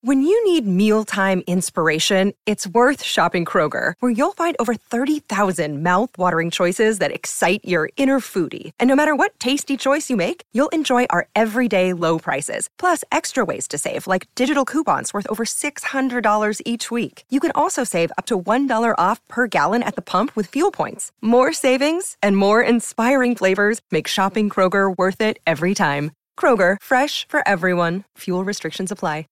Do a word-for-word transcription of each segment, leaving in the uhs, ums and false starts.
When you need mealtime inspiration, it's worth shopping Kroger, where you'll find over thirty thousand mouth-watering choices that excite your inner foodie. And no matter what tasty choice you make, you'll enjoy our everyday low prices, plus extra ways to save, like digital coupons worth over six hundred dollars each week. You can also save up to one dollar off per gallon at the pump with fuel points. More savings and more inspiring flavors make shopping Kroger worth it every time. Kroger, fresh for everyone. Fuel restrictions apply.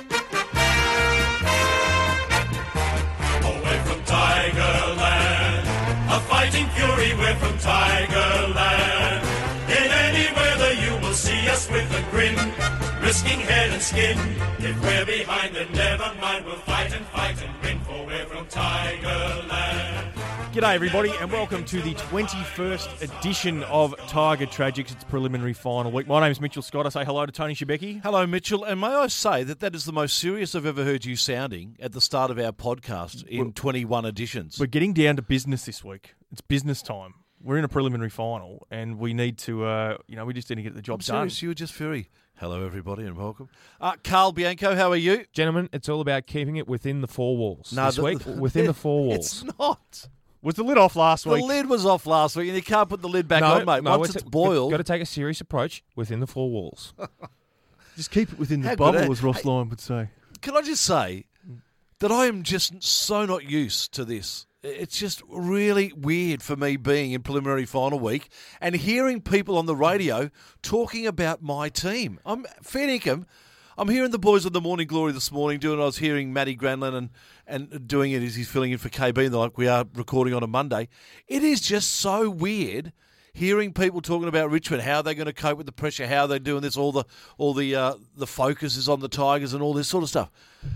Fury, we're from Tigerland. In any weather you will see us with a grin, risking head and skin. If we're behind, then never mind, we'll fight and fight and win, for we're from Tigerland. G'day everybody and welcome to the twenty-first edition of Tiger Tragics. It's preliminary final week. My name's Mitchell Scott. I say hello to Tony Shebeki. Hello, Mitchell. And may I say that that is the most serious I've ever heard you sounding at the start of our podcast in We're, twenty-one editions. We're getting down to business this week. It's business time. We're in a preliminary final and we need to, uh, you know, we just need to get the job I'm done. serious, you were just very... Hello, everybody, and welcome. Uh, Carl Bianco, how are you? Gentlemen, it's all about keeping it within the four walls No, this the, week. the, within the four walls. It's not. Was the lid off last The week? lid was off last week, and you can't put the lid back no, on, mate. no, Once it's t- boiled... Got to take a serious approach within the four walls. Just keep it within the How good, bubble, eh? as Ross Hey, Lyon would say. Can I just say that I am just so not used to this. It's just really weird for me being in preliminary final week and hearing people on the radio talking about my team. I'm fair income. I'm hearing the boys of the Morning Glory this morning doing. I was hearing Matty Granlund and, and doing it as he's filling in for K B, and they're like, we are recording on a Monday. It is just so weird hearing people talking about Richmond, how they're going to cope with the pressure, how they're doing this, all the all the uh, the focus is on the Tigers and all this sort of stuff.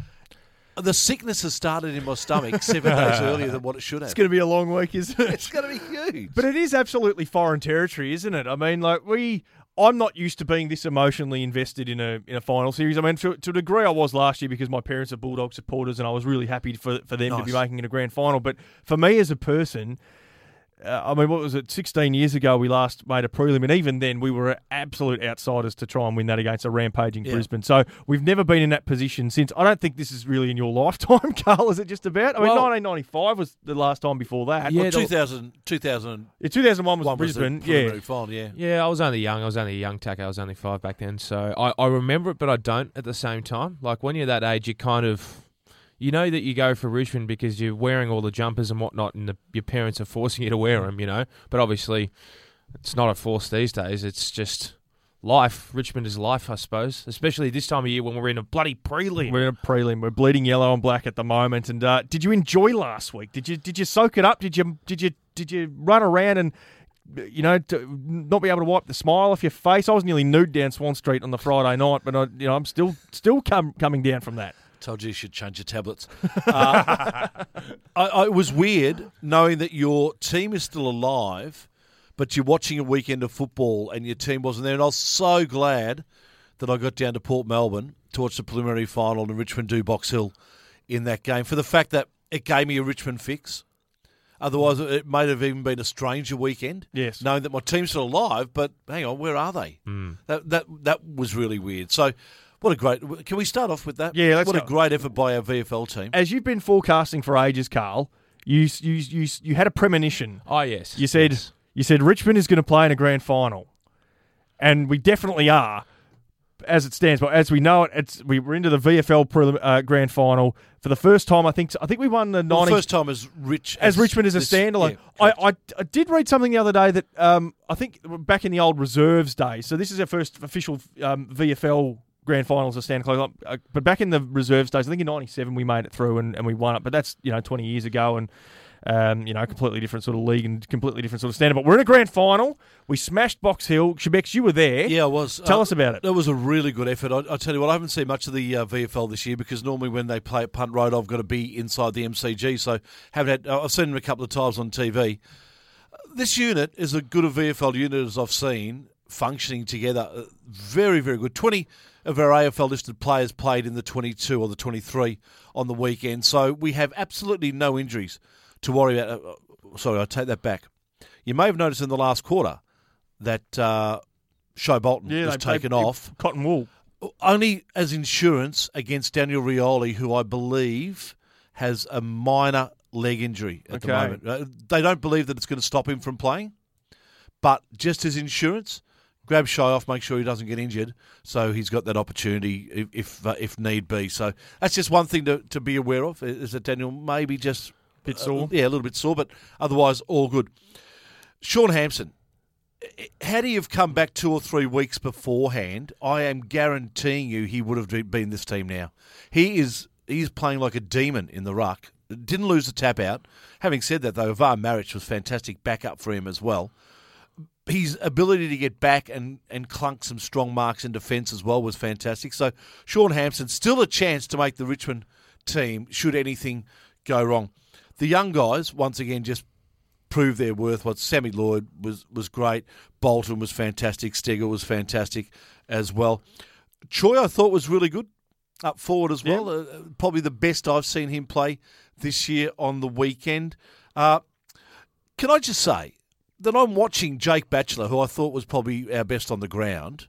The sickness has started in my stomach seven days earlier than what it should have. It's going to be a long week, isn't it? It's going to be huge. But it is absolutely foreign territory, isn't it? I mean, like we, I'm not used to being this emotionally invested in a in a final series. I mean, to, to a degree, I was last year because my parents are Bulldog supporters, and I was really happy for for them Nice. to be making it a grand final. But for me as a person, uh, I mean, what was it? sixteen years ago, we last made a prelim, and even then, we were absolute outsiders to try and win that against a rampaging Yeah. Brisbane. So we've never been in that position since. I don't think this is really in your lifetime, Carl. Is it just about? I mean, Well- nineteen ninety-five was the last time before that. Yeah, Well, the- two thousand, two thousand Yeah, two thousand one was one Brisbane. was the yeah. preliminary final, yeah. Yeah, I was only young. I was only a young tacker. I was only five back then. So I, I remember it, but I don't at the same time. Like when you're that age, you kind of... You know that you go for Richmond because you're wearing all the jumpers and whatnot, and the, your parents are forcing you to wear them, you know. But obviously, it's not a force these days. It's just life. Richmond is life, I suppose. Especially this time of year when we're in a bloody prelim. We're in a prelim. We're bleeding yellow and black at the moment. And uh, did you enjoy last week? Did you did you soak it up? Did you did you did you run around and you know to not be able to wipe the smile off your face? I was nearly nude down Swan Street on the Friday night, but I, you know I'm still still come, coming down from that. Told you you should change your tablets. Uh, I, I, it was weird knowing that your team is still alive, but you're watching a weekend of football and your team wasn't there. And I was so glad that I got down to Port Melbourne to watch the preliminary final and Richmond do Box Hill in that game, for the fact that it gave me a Richmond fix. Otherwise, it may have even been a stranger weekend. Yes. Knowing that my team's still alive, but hang on, where are they? Mm. That that that was really weird. So, what a great... Can we start off with that? Yeah, let's What go. a great effort by our V F L team. As you've been forecasting for ages, Carl, you you you you had a premonition. Oh, yes. You said Yes. you said Richmond is going to play in a grand final, and we definitely are, as it stands. But as we know it, it's we were into the V F L prelim, uh, grand final for the first time. I think I think we won the Well, ninety the first time as Rich as Richmond as a this- standalone. yeah, I, I I did read something the other day that um I think back in the old reserves days. So this is our first official um, V F L grand finals as standalone. Uh, but back in the reserves days, I think in ninety-seven we made it through and, and we won it. But that's you know twenty years ago and. Um, you know, completely different sort of league and completely different sort of standard. But we're in a grand final. We smashed Box Hill. Shebex, you were there. Yeah, I was. Tell uh, us about it. That was a really good effort. I, I tell you what, I haven't seen much of the uh, V F L this year because normally when they play at Punt Road, I've got to be inside the M C G. So haven't had. Uh, I've seen them a couple of times on T V. This unit is as good a V F L unit as I've seen functioning together. Uh, very, very good. twenty of our A F L listed players played in the twenty-two or the twenty-three on the weekend. So we have absolutely no injuries to worry about. Uh, sorry, I take that back. You may have noticed in the last quarter that uh, Show Bolton Yeah, was they- taken they- off. Cotton wool. Only as insurance against Daniel Rioli, who I believe has a minor leg injury at Okay. the moment. Uh, they don't believe that it's going to stop him from playing, but just as insurance, grab Shy off, make sure he doesn't get injured, so he's got that opportunity if if, uh, if need be. So that's just one thing to, to be aware of, is that Daniel may be just Bit sore. Uh, yeah, a little bit sore, but otherwise all good. Sean Hampson, had he have come back two or three weeks beforehand, I am guaranteeing you he would have been this team now. He is he's playing like a demon in the ruck. Didn't lose the tap out. Having said that, though, Ivan Maric was fantastic backup for him as well. His ability to get back and, and clunk some strong marks in defence as well was fantastic. So Sean Hampson, still a chance to make the Richmond team should anything go wrong. The young guys, once again, just prove their worth. What Sammy Lloyd was was great. Bolton was fantastic. Steger was fantastic as well. Choi, I thought, was really good up forward as well. Yeah. Uh, probably the best I've seen him play this year on the weekend. Uh, can I just say that I'm watching Jake Batchelor, who I thought was probably our best on the ground.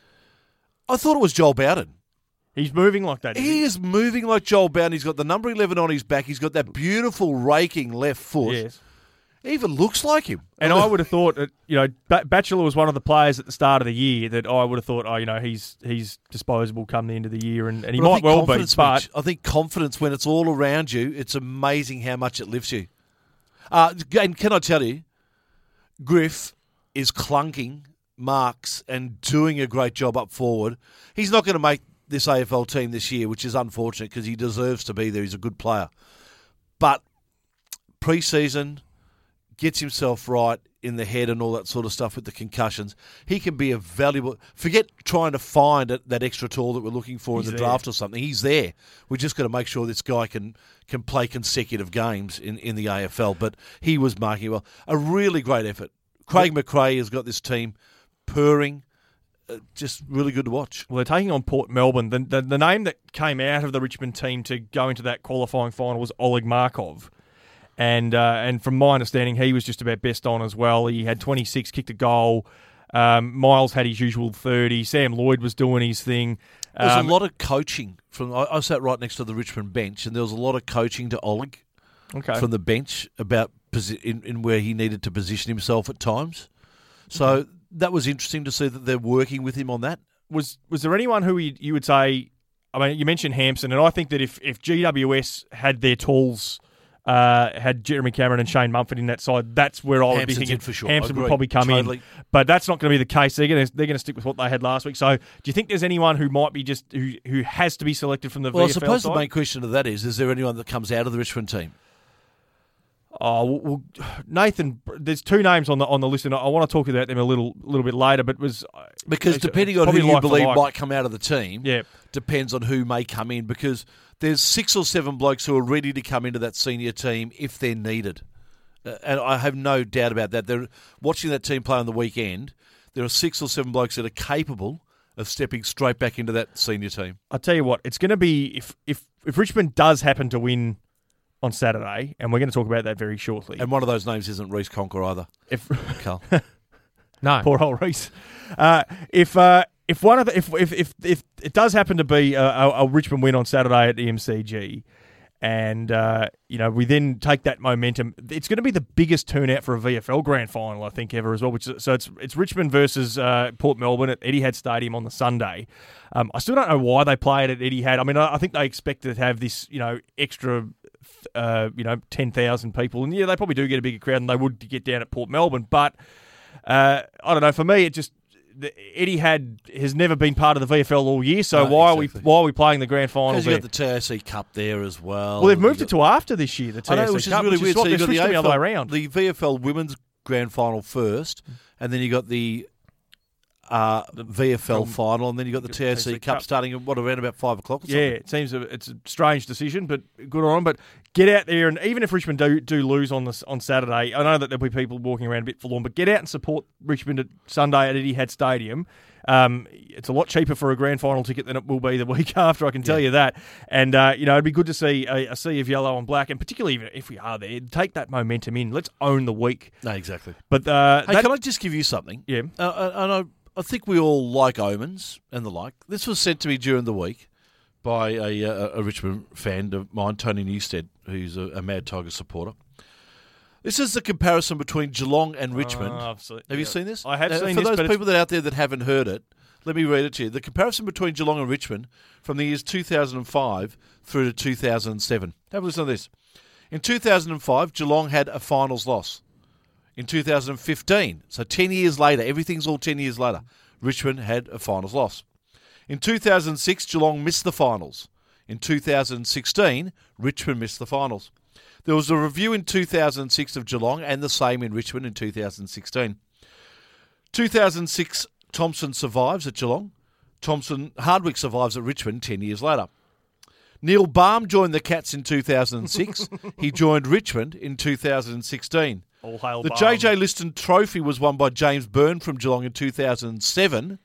I thought it was Joel Bowden. He's moving like that. He is moving like Joel Bowden. He's got the number eleven on his back. He's got that beautiful raking left foot. Yes. He even looks like him. And I would have thought that, you know, ba- Batchelor was one of the players at the start of the year that I would have thought, oh, you know, he's he's disposable come the end of the year, and, and he But I might think well be. confidence, But Mitch, I think confidence, when it's all around you, it's amazing how much it lifts you. Uh, and can I tell you, Griff is clunking marks and doing a great job up forward. He's not going to make this A F L team this year, which is unfortunate because he deserves to be there. He's a good player. But pre-season, gets himself right in the head and all that sort of stuff with the concussions. He can be a valuable... Forget trying to find it, that extra tool that we're looking for He's in the there. draft or something. He's there. We're just got to make sure this guy can can play consecutive games in, in the A F L. But he was marking well. A really great effort. Craig McRae has got this team purring. Uh, just really good to watch. well, they're taking on Port Melbourne. The, the the name that came out of the Richmond team to go into that qualifying final was Oleg Markov. And uh, and from my understanding, he was just about best on as well. He had twenty-six, kicked a goal. Um, Miles had his usual thirty. Sam Lloyd was doing his thing. There's Um, a lot of coaching. From I, I sat right next to the Richmond bench, and there was a lot of coaching to Oleg okay. from the bench about posi- in, in where he needed to position himself at times. So that was interesting to see that they're working with him on that. was was there anyone who you, you would say? I mean, you mentioned Hampson, and I think that if, if G W S had their tools, uh, had Jeremy Cameron and Shane Mumford in that side, that's where I would be Hampson's thinking in for sure. Hampson would Agreed. probably come Totally. in. But that's not going to be the case. They're going to they're going to stick with what they had last week. So, do you think there's anyone who might be just who who has to be selected from the Well, I V F L suppose side? the main question to that is: is there anyone that comes out of the Richmond team? Oh well, well, Nathan. There's two names on the on the list, and I, I want to talk about them a little little bit later. But it was Because it's depending on who probably you like for believe like. might come out of the team, Yeah. depends on who may come in. Because there's six or seven blokes who are ready to come into that senior team if they're needed. Uh, and I have no doubt about that. They're watching that team play on the weekend. There are six or seven blokes that are capable of stepping straight back into that senior team. I'll tell you what, it's going to be if if if Richmond does happen to win on Saturday, and we're going to talk about that very shortly. And one of those names isn't Reece Conker either. If Carl. No. poor old Reece, uh, if uh, if one of the, if if if if it does happen to be a, a, a Richmond win on Saturday at the M C G, and uh, you know we then take that momentum, it's going to be the biggest turnout for a V F L grand final I think ever as well. Which is, so it's it's Richmond versus uh, Port Melbourne at Etihad Stadium on the Sunday. Um, I still don't know why they play it at Etihad. I mean, I, I think they expected to have this you know extra. Uh, you know, ten thousand people. And yeah, they probably do get a bigger crowd than they would to get down at Port Melbourne. But uh, I don't know. For me, it just the, Etihad has never been part of the V F L all year. So No, why exactly. are we why are we playing the grand final Because there? you got the T A C Cup there as well. well, they've moved You it to after this year. The T I S C know, which is Cup, really which weird. Is So you got the, the other way A F L, around. the V F L Women's Grand Final first, and then you got the uh, V F L From- final, and then you got the T A C Cup, Cup. starting at what around about five o'clock. Or Yeah, something. it seems a, it's a strange decision, but good on them. But get out there, and even if Richmond do, do lose on this on Saturday, I know that there'll be people walking around a bit forlorn, but get out and support Richmond at Sunday at Etihad Stadium. Um, it's a lot cheaper for a grand final ticket than it will be the week after, I can tell Yeah. you that. And, uh, you know, it'd be good to see a, a sea of yellow and black, and particularly even if we are there, take that momentum in. Let's own the week. No, exactly. But uh, Hey, that, can I just give you something? Yeah. Uh, and I, I think we all like omens and the like. This was sent to me during the week by a, a, a Richmond fan of mine, Tony Newstead, who's a, a Mad Tiger supporter. This is the comparison between Geelong and Richmond. Uh, I've seen- Have you yeah. seen this? I have Now, seen for this, those but it's- people that out there that haven't heard it, let me read it to you. The comparison between Geelong and Richmond from the years two thousand five through to two thousand seven. Have a listen to this. In two thousand five, Geelong had a finals loss. In two thousand fifteen, so ten years later, everything's all ten years later, Richmond had a finals loss. In two thousand six, Geelong missed the finals. In two thousand sixteen, Richmond missed the finals. There was a review in two thousand six of Geelong and the same in Richmond in two thousand sixteen. two thousand six, Thompson survives at Geelong. Thompson Hardwick survives at Richmond ten years later. Neil Baum joined the Cats in two thousand six. He joined Richmond in two thousand sixteen. All hail The Barham. J J Liston Trophy was won by James Byrne from Geelong in two thousand seven.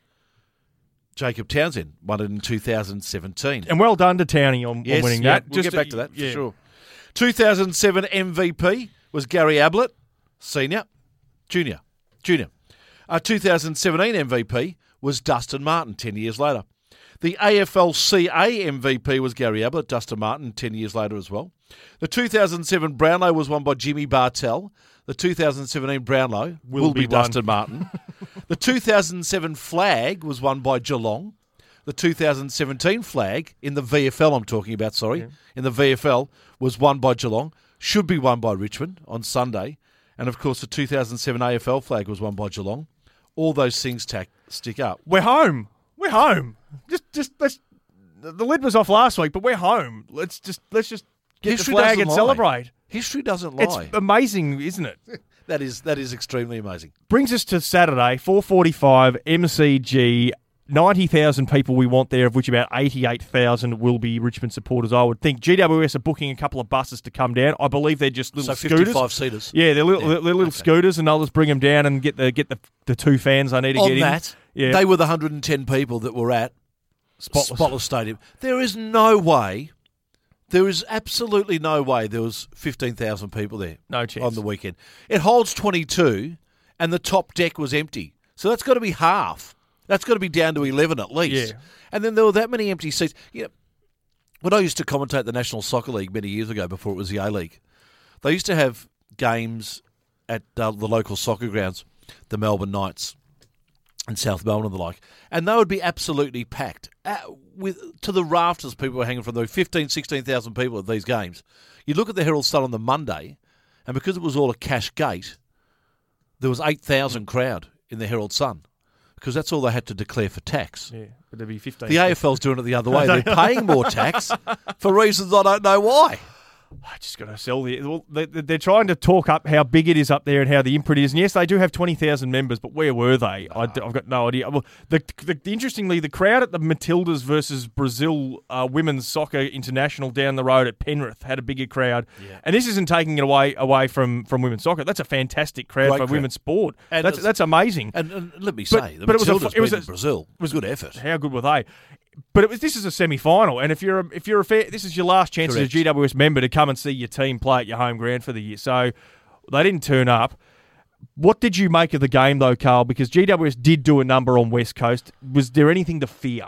Jacob Townsend won it in two thousand seventeen. And well done to Townie on, Yes, on winning yeah, that. we'll Just get back to that yeah. for sure. two thousand seven M V P was Gary Ablett, senior, junior, junior. Uh, two thousand seventeen M V P was Dustin Martin, ten years later. The A F L C A M V P was Gary Ablett, Dustin Martin, ten years later as well. The two thousand seven Brownlow was won by Jimmy Bartell. The two thousand seventeen Brownlow will, Will be, be won. Dustin Martin. The two thousand seven Flag was won by Geelong. The two thousand seventeen Flag, in the V F L I'm talking about, sorry, Yeah. in the V F L, was won by Geelong. Should be won by Richmond on Sunday. And, of course, the two thousand seven A F L Flag was won by Geelong. All those things tack, stick up. We're home. We're home. Just, just let's. The lid was off last week, but we're home. Let's just, let's just get History the flag doesn't and lie. celebrate. History doesn't lie. It's amazing, isn't it? That is that is extremely amazing. Brings us to Saturday, four forty-five, M C G. ninety thousand people we want there, of which about eighty-eight thousand will be Richmond supporters, I would think. G W S are booking a couple of buses to come down. I believe they're just little So scooters. fifty-five seaters. Yeah, they're little, Yeah, they're little okay. scooters, and they'll just bring them down and get the get the, the two fans they need to On get that, in. Yeah, they were the one hundred ten people that were at Spotless. Spotless Stadium. There is no way, there is absolutely no way there was fifteen thousand people there No chance. on the weekend. It holds twenty-two, and the top deck was empty. So that's got to be half. That's got to be down to eleven at least. Yeah. And then there were that many empty seats. You know, when I used to commentate the National Soccer League many years ago before it was the A-League, they used to have games at uh, the local soccer grounds, the Melbourne Knights and South Melbourne and the like, and they would be absolutely packed. Uh, with to the rafters, people were hanging from there. fifteen, sixteen thousand people at these games. You look at the Herald Sun on the Monday, and because it was all a cash gate, there was eight thousand crowd in the Herald Sun, because that's all they had to declare for tax. Yeah, but there'd be fifteen. The A F L's doing it the other way. They're paying more tax for reasons I don't know why. I just got to sell the. Well, they, they're trying to talk up how big it is up there and how the imprint is. And yes, they do have twenty thousand members, but where were they? I, have got no idea. Well, the, the, the, interestingly, the crowd at the Matildas versus Brazil uh, Women's Soccer International down the road at Penrith had a bigger crowd. Yeah. And this isn't taking it away away from, from women's soccer. That's a fantastic crowd Great for crowd. women's sport. And That's it's- that's amazing. And, and let me But- say, the but it was a- Matildas it was beating a- Brazil was good effort. How good were they? But it was. This is a semi-final, and if you're a, if you're a fair, this is your last chance as a Correct. G W S member to come and see your team play at your home ground for the year. So they didn't turn up. What did you make of the game, though, Carl? Because G W S did do a number on West Coast. Was there anything to fear?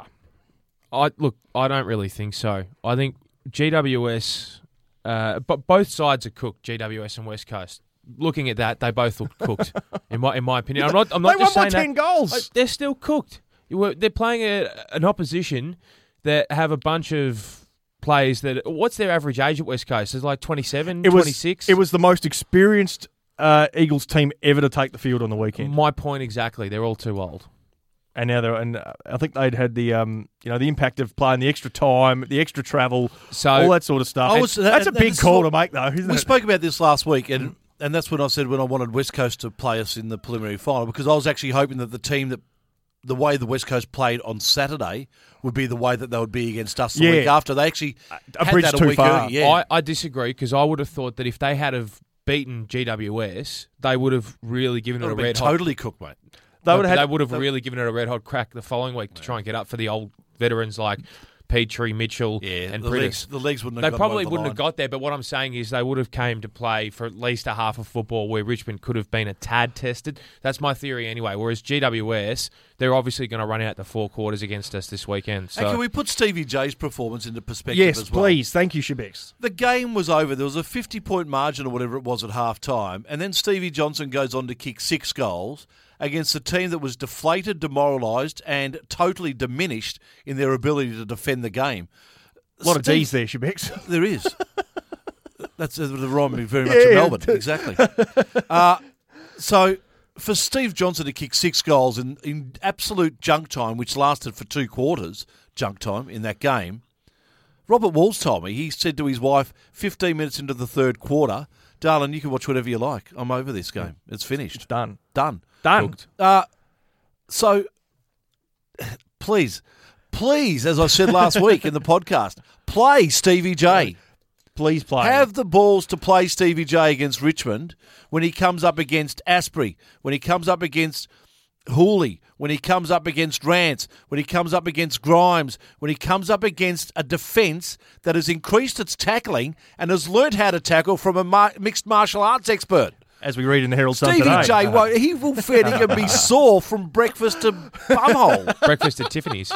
I look, I don't really think so. I think G W S, uh, but both sides are cooked. G W S and West Coast. Looking at that, they both look cooked. in my in my opinion, I'm not. I'm not They just won by saying ten that. goals. Uh, They're still cooked. You were- They're playing a, an opposition that have a bunch of players that. What's their average age at West Coast? It's like twenty-seven, It was twenty-six. It was the most experienced uh, Eagles team ever to take the field on the weekend. my point exactly. They're all too old. And now they're and uh, I think they'd had the um you know the impact of playing the extra time, the extra travel, So all that sort of stuff. I was- And that's a and- big and call this to make, though, isn't We it? spoke about this last week, and and that's when I said when I wanted West Coast to play us in the preliminary final, because I was actually hoping that the team that the way the West Coast played on Saturday would be the way that they would be against us the Yeah. week after. They actually A had bridge that a too week far. early. Yeah. I, I disagree because I would have thought that if they had have beaten G W S, they would have really given it Would a have been red hot. totally cooked, mate. They They would would have they had, would have they- really given it a red hot crack the following week to try and get up for the old veterans like Petrie, Mitchell, Yeah, and the Pritis. legs, the legs wouldn't They have got probably them over the wouldn't line. have got there, but what I'm saying is they would have came to play for at least a half of football where Richmond could have been a tad tested. That's my theory anyway. Whereas G W S, they're obviously going to run out the four quarters against us this weekend. So And can we put Stevie J's performance into perspective Yes, as well? please. Thank you, Shebex. The game was over. There was a fifty-point margin or whatever it was at half-time, and then Stevie Johnson goes on to kick six goals against a team that was deflated, demoralised, and totally diminished in their ability to defend the game. A lot of Steve- D's there, Shebex. There is. That's uh, the rhyme me very much Yeah, of yeah. Melbourne. Exactly. Uh, so for Steve Johnson to kick six goals in, in absolute junk time, which lasted for two quarters, junk time in that game, Robert Walls told me, he said to his wife fifteen minutes into the third quarter, darling, you can watch whatever you like. I'm over this game. It's finished. Done. Done. Done. Hooked. Uh, so, please, please, as I said last week in the podcast, play Stevie J. Please play. Have the balls to play Stevie J against Richmond when he comes up against Asprey, when he comes up against Hooley, when he comes up against Rance, when he comes up against Grimes, when he comes up against a defence that has increased its tackling and has learnt how to tackle from a mar- mixed martial arts expert. As we read in the Herald Sun Stevie today. J, well, he will fair dinkum be sore from breakfast to bumhole. breakfast at Tiffany's.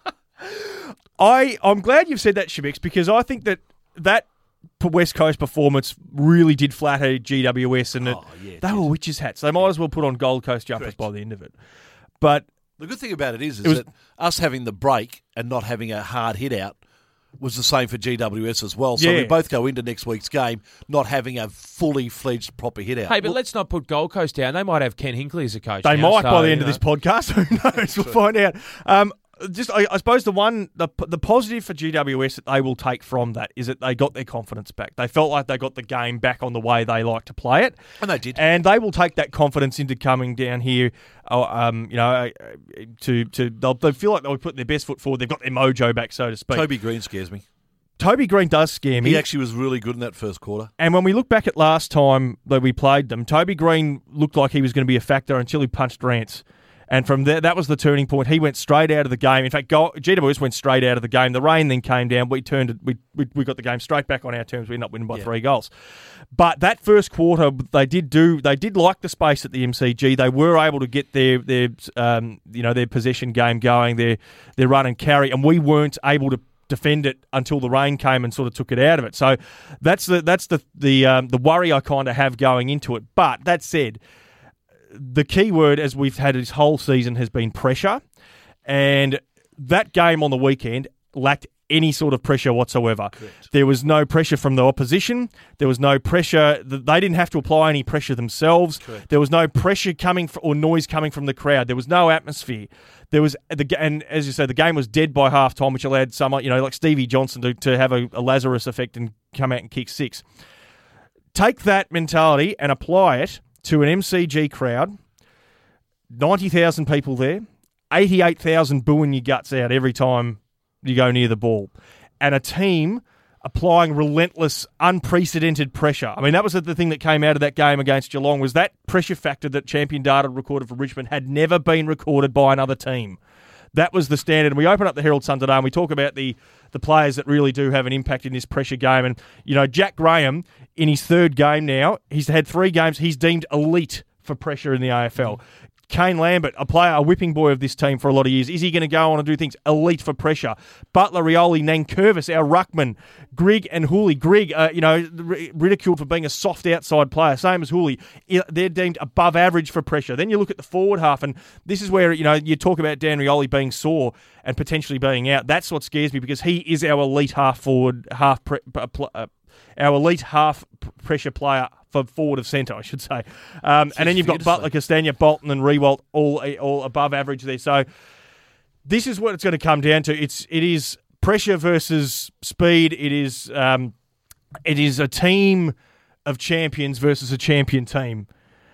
I, I'm glad you've said that, Shebex, because I think that that p- West Coast performance really did flatter G W S, and it, Oh, yeah, it they did. were witches' hats. They might as well put on Gold Coast jumpers Correct. by the end of it. But The good thing about it is, is It was- that us having the break and not having a hard hit out was the same for G W S as well. So Yeah. we both go into next week's game not having a fully fledged proper hit out. Hey, but let's not put Gold Coast down. They might have Ken Hinkley as a coach. they now, might so, by the you end of know. this podcast. Who knows? We'll find out. Um, just, I, I suppose the one, the the positive for G W S that they will take from that is that they got their confidence back. They felt like they got the game back on the way they like to play it, And they did. and they will take that confidence into coming down here. Uh, um, you know, uh, to to they'll, they feel like they'll be putting their best foot forward. They've got their mojo back, so to speak. Toby Green scares me. Toby Green does scare me. He actually was really good in that first quarter. And when we look back at last time that we played them, Toby Green looked like he was going to be a factor until he punched Rance. And from there, that was the turning point. He went straight out of the game. In fact, Go- G W S went straight out of the game. The rain then came down. We turned it. We, we we got the game straight back on our terms. We ended up winning by Yeah. three goals. But that first quarter, they did do. They did like the space at the M C G. They were able to get their their um you know their possession game going, their their run and carry, and we weren't able to defend it until the rain came and sort of took it out of it. So that's the that's the the um, the worry I kind of have going into it. But that said, the key word, as we've had this whole season, has been pressure, and that game on the weekend lacked any sort of pressure whatsoever. Correct. There was no pressure from the opposition. There was no pressure. They didn't have to apply any pressure themselves. Correct. There was no pressure coming f- or noise coming from the crowd. There was no atmosphere. There was the ga- and as you say, the game was dead by half time, which allowed someone, you know, like Stevie Johnson to, to have a, a Lazarus effect and come out and kick six. Take that mentality and apply it to an M C G crowd. ninety thousand people there, eighty-eight thousand booing your guts out every time you go near the ball, and a team applying relentless, unprecedented pressure. I mean, that was the thing that came out of that game against Geelong, was that pressure factor that Champion Data recorded for Richmond had never been recorded by another team. That was the standard. And we open up the Herald Sun today and we talk about the, the players that really do have an impact in this pressure game. And, you know, Jack Graham, in his third game now, he's had three games, he's deemed elite for pressure in the A F L. Kane Lambert, a player, a whipping boy of this team for a lot of years. Is he going to go on and do things elite for pressure? Butler, Rioli, Nankervis, our ruckman, Grigg and Hooley. Grigg, uh, you know, ridiculed for being a soft outside player, same as Hooley. They're deemed above average for pressure. Then you look at the forward half, and this is where, you know, you talk about Dan Rioli being sore and potentially being out. That's what scares me, because he is our elite half forward, half pre- uh, our elite half pressure player for forward of centre, I should say. Um, and then you've got Butler, Castagna, Bolton and Rewalt all all above average there. So this is what it's going to come down to. It's it is pressure versus speed. It is um, it is a team of champions versus a champion team.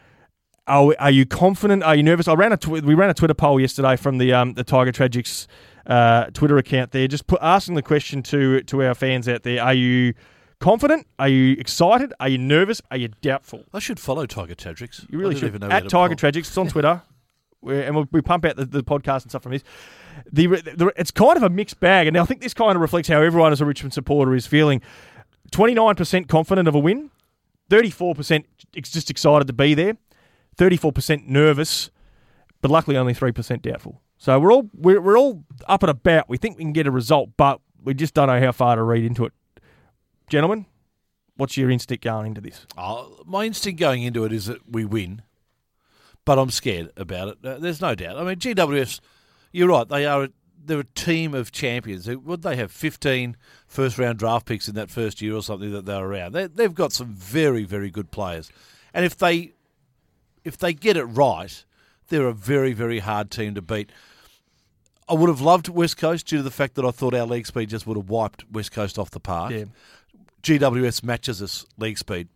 Are, are you confident? Are you nervous? I ran a tw- we ran a Twitter poll yesterday from the um, the Tiger Tragics uh, Twitter account there, just put, asking the question to to our fans out there: are you confident? Are you excited? Are you nervous? Are you doubtful? I should follow Tiger Tragics. You really I should. didn't even know we At had a Tiger poll. Tragics, it's on Twitter. where, and we we pump out the, the podcast and stuff from this. The, the it's kind of a mixed bag, and I think this kind of reflects how everyone as a Richmond supporter is feeling. twenty-nine percent confident of a win, thirty-four percent just excited to be there, thirty-four percent nervous, but luckily only three percent doubtful. So we're all we're, we're all up and about. We think we can get a result, but we just don't know how far to read into it. Gentlemen, what's your instinct going into this? Oh, my instinct going into it is that we win, but I'm scared about it. Uh, there's no doubt. I mean, G W S, you're right. They are a, they're a team of champions. Would they have fifteen first-round draft picks in that first year or something that they're around? They, they've got some very, very good players, and if they if they get it right, they're a very, very hard team to beat. I would have loved West Coast due to the fact that I thought our leg speed just would have wiped West Coast off the park. Yeah. G W S matches us leg speed.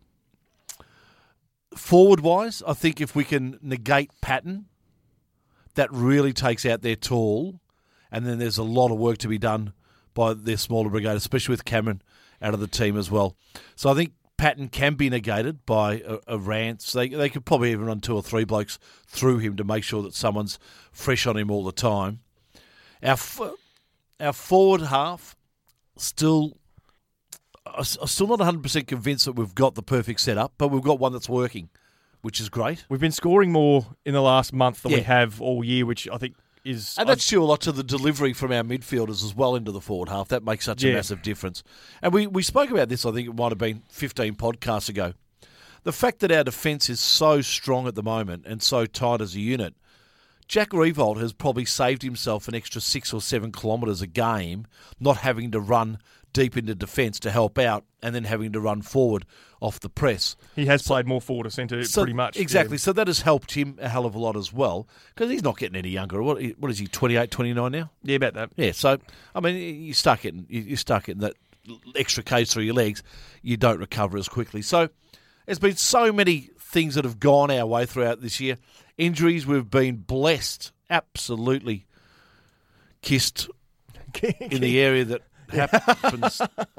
Forward-wise, I think if we can negate Patton, that really takes out their tall, and then there's a lot of work to be done by their smaller brigade, especially with Cameron out of the team as well. So I think Patton can be negated by a, a Rance. They they could probably even run two or three blokes through him to make sure that someone's fresh on him all the time. Our our forward half still. I'm still not one hundred percent convinced that we've got the perfect setup, but we've got one that's working, which is great. We've been scoring more in the last month than Yeah. we have all year, which I think is... And that's due a lot to the delivery from our midfielders as well into the forward half. That makes such Yeah. a massive difference. And we, we spoke about this, I think it might have been fifteen podcasts ago. The fact that our defence is so strong at the moment and so tight as a unit, Jack Revolt has probably saved himself an extra six or seven kilometres a game, not having to run deep into defence to help out and then having to run forward off the press. He has played more forward or centre So- pretty much. Exactly. Yeah. So that has helped him a hell of a lot as well because he's not getting any younger. What, what is he, twenty-eight, twenty-nine now? Yeah, about that. Yeah, so, I mean, you start getting, you you start getting that extra cage through your legs, you don't recover as quickly. So there's been so many things that have gone our way throughout this year. Injuries, we've been blessed, absolutely kissed in the area that happens.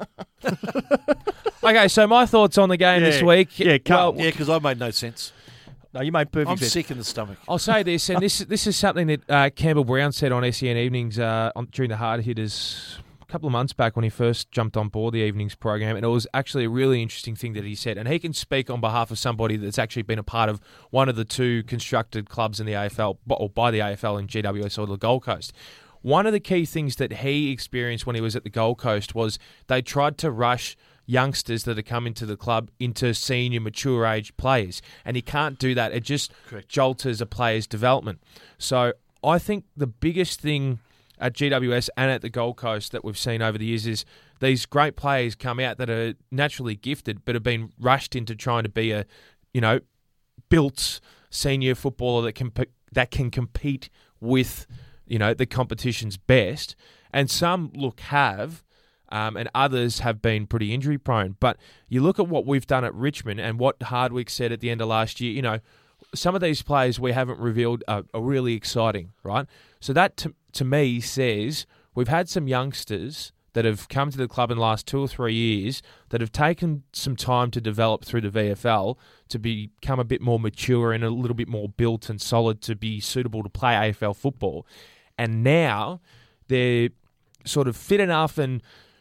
Okay, so my thoughts on the game Yeah. this week. Yeah, Carl. well, Yeah, because I made no sense. No, you made perfect I'm sense. sick in the stomach. I'll say this, and this this is something that uh, Campbell Brown said on S E N Evenings uh, on, during the Hard Hitters a couple of months back when he first jumped on board the Evenings program, and it was actually a really interesting thing that he said. And he can speak on behalf of somebody that's actually been a part of one of the two constructed clubs in the A F L, or by the A F L in G W S or the Gold Coast. One of the key things that he experienced when he was at the Gold Coast was they tried to rush youngsters that had come into the club into senior, mature age players. And he can't do that. It just Correct. jolters a player's development. So I think the biggest thing at G W S and at the Gold Coast that we've seen over the years is these great players come out that are naturally gifted but have been rushed into trying to be a, you know, built senior footballer that can that can compete with, you know, the competition's best. And some, look, have, um, and others have been pretty injury prone. But you look at what we've done at Richmond and what Hardwick said at the end of last year, you know, some of these players we haven't revealed are, are really exciting, right? So that, to, to me, says we've had some youngsters that have come to the club in the last two or three years that have taken some time to develop through the V F L to become a bit more mature and a little bit more built and solid to be suitable to play A F L football. And now they're sort of fit enough, and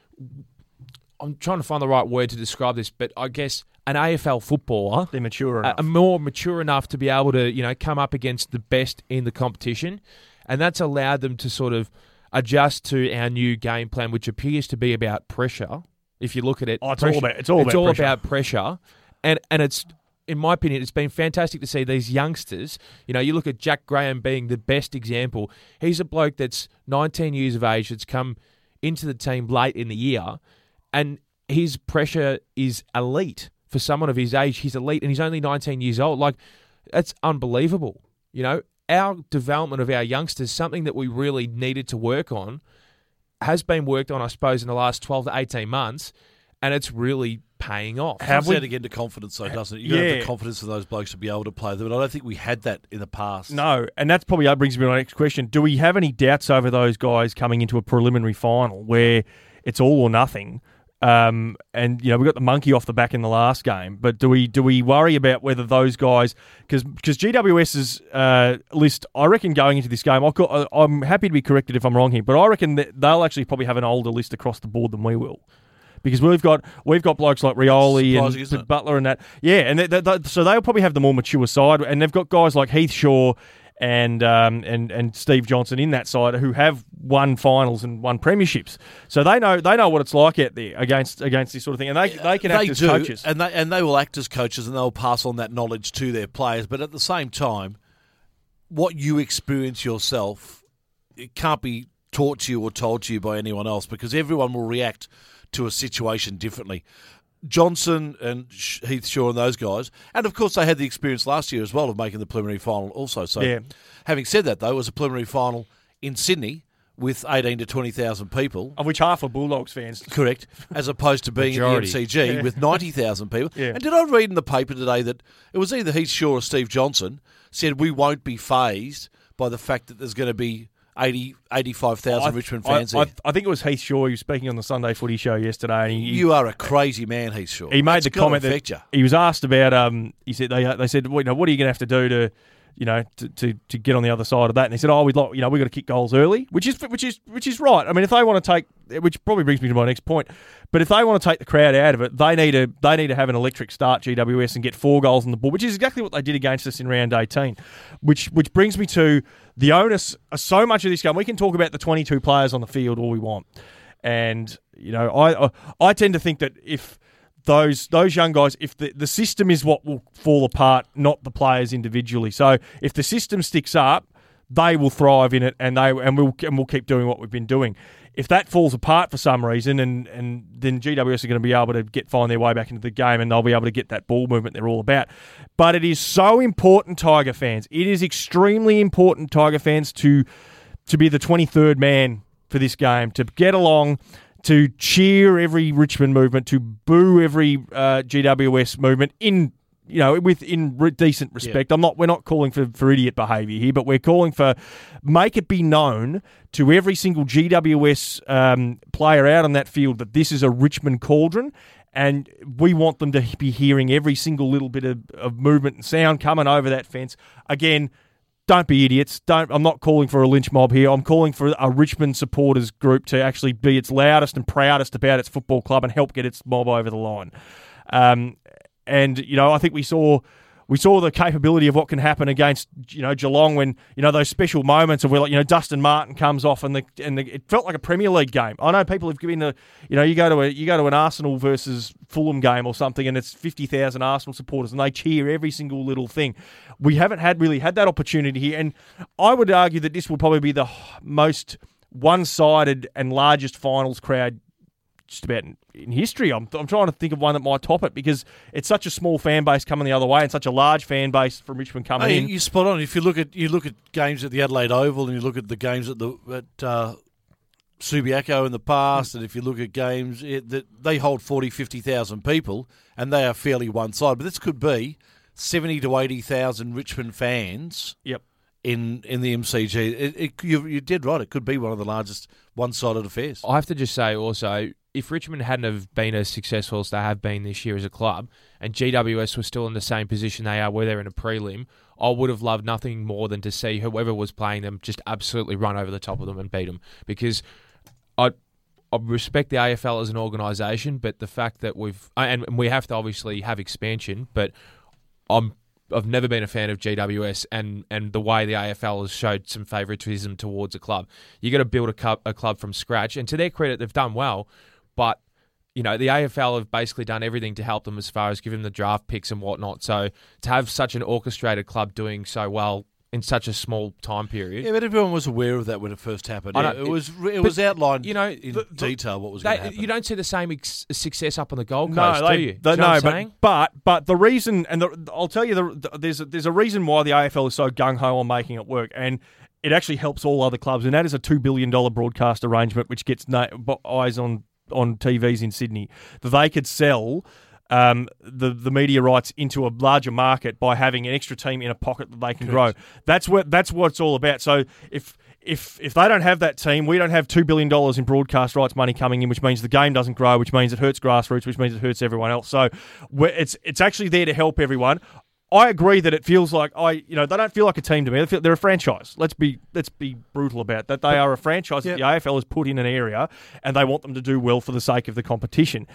I'm trying to find the right word to describe this, but I guess an A F L footballer, They're mature enough. uh, more mature enough to be able to, you know, come up against the best in the competition. And that's allowed them to sort of adjust to our new game plan, which appears to be about pressure. If you look at it, Oh, it's all pressure- about- it's all it's about all pressure. about pressure. And and it's, in my opinion, it's been fantastic to see these youngsters. You know, you look at Jack Graham being the best example. He's a bloke that's nineteen years of age that's come into the team late in the year, and his pressure is elite for someone of his age. He's elite, and he's only nineteen years old. Like, that's unbelievable. You know, our development of our youngsters, something that we really needed to work on, has been worked on, I suppose, in the last twelve to eighteen months, and it's really paying off. Have Comes we- down again to confidence, though, doesn't it? You got to have Yeah. the confidence in those blokes to be able to play them, and I don't think we had that in the past. No, and that's probably that brings me to my next question. Do we have any doubts over those guys coming into a preliminary final where it's all or nothing? Um, and you know we got the monkey off the back in the last game, but do we do we worry about whether those guys because because GWS's uh, list, I reckon going into this game, I've got, I'm happy to be corrected if I'm wrong here, but I reckon that they'll actually probably have an older list across the board than we will, because we've got we've got blokes like Rioli Surprising, and Butler and that, yeah, and they, they, they, so they'll probably have the more mature side, and they've got guys like Heath Shaw and um, and and Steve Johnson in that side who have won finals and won premierships, so they know they know what it's like out there against against this sort of thing, and they they can they act as do, coaches. and they and they will act as coaches, and they'll pass on that knowledge to their players. But at the same time, what you experience yourself, it can't be taught to you or told to you by anyone else, because everyone will react to a situation differently. Johnson and Heath Shaw and those guys, and of course they had the experience last year as well of making the preliminary final also. So, yeah. Having said that, though, it was a preliminary final in Sydney with eighteen to twenty thousand people, Of which half are Bulldogs fans. correct, as opposed to being Majority. at the M C G Yeah. with ninety thousand people. Yeah. And did I read in the paper today that it was either Heath Shaw or Steve Johnson said we won't be fazed by the fact that there's going to be eighty, eighty-five thousand I- Richmond I, fans I, there. I think it was Heath Shaw who was speaking on the Sunday Footy Show yesterday, and he, You are a crazy man, Heath Shaw. he made That's the gotta comment that affect you. he was asked about. Um, he said they they said, well, you know, what are you going to have to do to, you know, to, to, to get on the other side of that? And he said, oh, we'd like, you know, we got to kick goals early, which is which is which is right. I mean, if they want to take, which probably brings me to my next point, but if they want to take the crowd out of it, they need to they need to have an electric start, G W S, and get four goals on the board, which is exactly what they did against us in round eighteen. Which which brings me to the onus of so much of this game. We can talk about the twenty-two players on the field all we want, and you know, I I, I tend to think that if those those young guys, if the, the system is what will fall apart, not the players individually. So if the system sticks up, they will thrive in it, and they and we'll and we'll keep doing what we've been doing. If that falls apart for some reason, and, and then G W S are going to be able to get find their way back into the game, and they'll be able to get that ball movement they're all about. But it is so important, Tiger fans. It is extremely important, Tiger fans, to to be the twenty-third man for this game, to get along, to cheer every Richmond movement, to boo every uh, G W S movement in, you know, with in re- decent respect. I'm not. We're not calling for, for idiot behaviour here, but we're calling for make it be known to every single G W S um, player out on that field that this is a Richmond cauldron, and we want them to be hearing every single little bit of, of movement and sound coming over that fence. Again, don't be idiots. Don't. I'm not calling for a lynch mob here. I'm calling for a Richmond supporters group to actually be its loudest and proudest about its football club and help get its mob over the line. Um, and you know, I think we saw we saw the capability of what can happen against, you know, Geelong when, you know, those special moments of where, like, you know, Dustin Martin comes off and the and the, it felt like a Premier League game. I know people have given a, you know, you go to a you go to an Arsenal versus Fulham game or something, and it's fifty thousand Arsenal supporters and they cheer every single little thing. We haven't had really had that opportunity here, and I would argue that this will probably be the most one-sided and largest finals crowd just about in, in history. I'm, I'm trying to think of one that might top it, because it's such a small fan base coming the other way and such a large fan base from Richmond coming Hey, in. you're spot on. If you look at you look at games at the Adelaide Oval, and you look at the games at the at uh, Subiaco in the past, and if you look at games it, that they hold forty, fifty thousand people, and they are fairly one-sided. But this could be seventy to eighty thousand Richmond fans. Yep. In, in the M C G, it, it, you, you did right. It could be one of the largest one-sided affairs. I have to just say also, if Richmond hadn't have been as successful as they have been this year as a club, and G W S were still in the same position they are where they're in a prelim, I would have loved nothing more than to see whoever was playing them just absolutely run over the top of them and beat them. Because I I respect the A F L as an organisation, but the fact that we've... And we have to obviously have expansion, but I'm... I've never been a fan of G W S and, and the way the A F L has showed some favouritism towards a club. You got to build a, club, a club from scratch, and to their credit, they've done well. But you know, the A F L have basically done everything to help them as far as giving them the draft picks and whatnot. So to have such an orchestrated club doing so well in such a small time period, Yeah, but everyone was aware of that when it first happened. I Yeah, know, it it- was it but, was outlined, you know, in the- the- detail what was going to they, happen. you don't see the same ex- success up on the Gold No, Coast, they, do you? they- do you know no, what I'm but, saying? but but the reason, and the, I'll tell you, the, the, there's a, there's a reason why the A F L is so gung ho on making it work, and it actually helps all other clubs, and that is a two billion dollar broadcast arrangement, which gets na- eyes on on T Vs in Sydney, that they could sell um, the the media rights into a larger market by having an extra team in a pocket that they can Correct. grow. That's what that's what it's all about. So if if if they don't have that team, we don't have two billion dollars in broadcast rights money coming in, which means the game doesn't grow, which means it hurts grassroots, which means it hurts everyone else. So we're, it's it's actually there to help everyone. I agree that it feels like I, you know, they don't feel like a team to me. They feel, they're a franchise. Let's be let's be brutal about that. They are a franchise Yep. that the A F L has put in an area, and they want them to do well for the sake of the competition.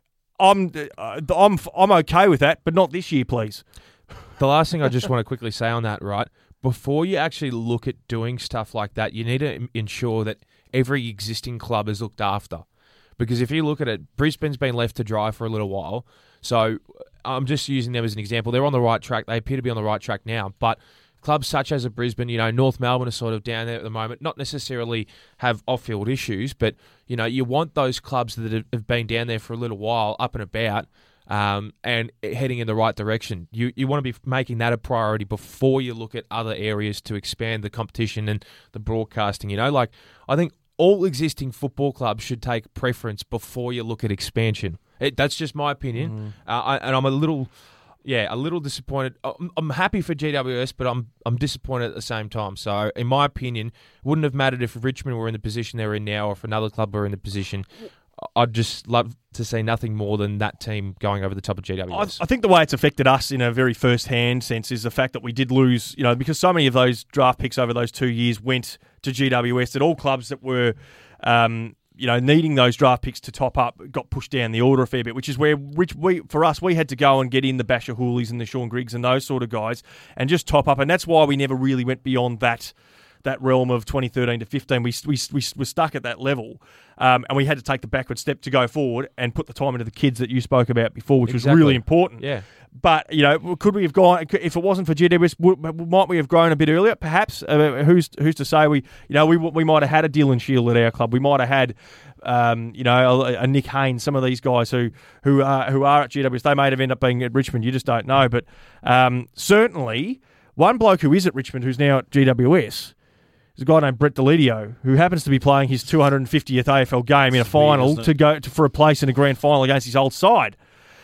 I'm uh, I'm I'm okay with that, but not this year, please. The last thing I just want to quickly say on that, right? Before you actually look at doing stuff like that, you need to ensure that every existing club is looked after. Because if you look at it, Brisbane's been left to dry for a little while. So I'm just using them as an example. They're on the right track. They appear to be on the right track now. But clubs such as a Brisbane, you know, North Melbourne are sort of down there at the moment, not necessarily have off-field issues, but, you know, you want those clubs that have been down there for a little while up and about, Um, and heading in the right direction. You you want to be making that a priority before you look at other areas to expand the competition and the broadcasting. You know, like I think all existing football clubs should take preference before you look at expansion. It, that's just my opinion, mm. uh, I, and I'm a little, yeah, a little disappointed. I'm, I'm happy for G W S, but I'm I'm disappointed at the same time. So, in my opinion, it wouldn't have mattered if Richmond were in the position they're in now, or if another club were in the position. I'd just love to see nothing more than that team going over the top of G W S. I, I think the way it's affected us in a very first-hand sense is the fact that we did lose, you know, because so many of those draft picks over those two years went to G W S, that all clubs that were, um, you know, needing those draft picks to top up got pushed down the order a fair bit, which is where Rich, we, for us, we had to go and get in the Basher Hoolies and the Sean Griggs and those sort of guys and just top up, and that's why we never really went beyond that that realm of twenty thirteen to fifteen. We we we were stuck at that level, um, and we had to take the backward step to go forward and put the time into the kids that you spoke about before, which Exactly. was really important. Yeah. But, you know, could we have gone, if it wasn't for G W S, would, might we have grown a bit earlier? Perhaps. Uh, who's who's to say? We, you know, we we might have had a Dylan Shield at our club. We might have had, um, you know, a, a Nick Haynes. Some of these guys who who are who are at G W S, they may have ended up being at Richmond. You just don't know. But um, certainly, one bloke who is at Richmond, who's now at G W S, is a guy named Brett Delidio, who happens to be playing his two hundred fiftieth A F L game in a final weird, to go to, for a place in a grand final against his old side.